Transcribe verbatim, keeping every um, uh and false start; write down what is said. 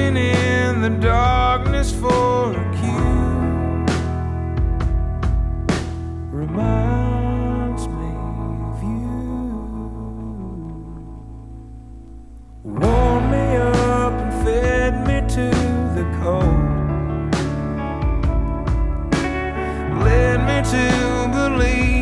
looking in the darkness for a cue. Reminds me of you. Warmed me up and fed me to the cold. Led me to believe